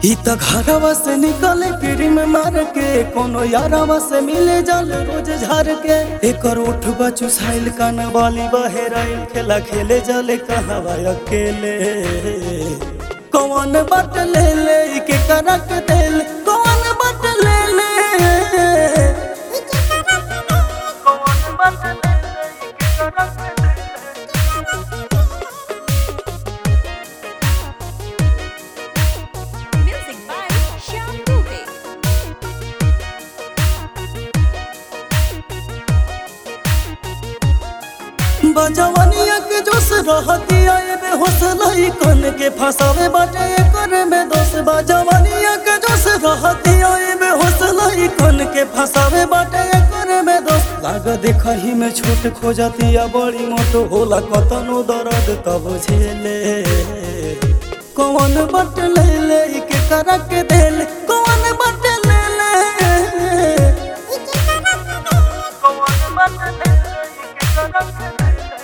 ही त घरवा से निकले पीढ़ी में मार के कोनो यारवा से मिले जल रोज झार के एकर उठ बचू साइल कान वाली बहेराइल खेला खेले जले कहवा अकेले कौन बट ले ले के करक दिल कौन बट ले ले कौन बट ले ले के करक बजवनिया के जोश रहती आए बेहोश लई कन के फसावे बाटे एकर में दोष बजवनिया के जोश रहती आए बेहोश लई कन के फसावे बाटे एकर में दोष लाग देखही में छोट खोजती या बड़ी मोटो होला कतनो दर्द तब झेले कौन बट ले ले के करक दिल कौन बट ले ले कौन बट ले ले के करक दिल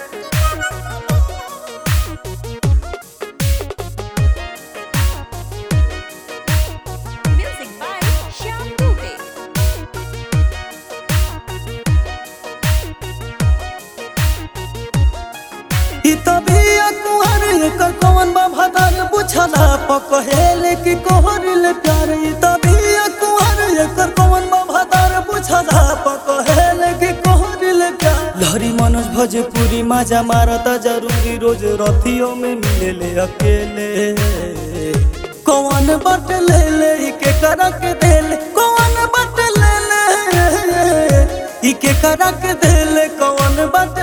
कौन बाधार बुझला पकहेले कि कोहरिल प्यार तबिया कुहर एकर कौन बाधार बुझला पकहेले कि कोहरिल प्यार लहरी मनोज भोजपुरी मजा मारता जरूरी रोज रथियों में मिले अकेले कौन बट ले ले के करक दिल कौन बट ले ले के करक दिल कौन बट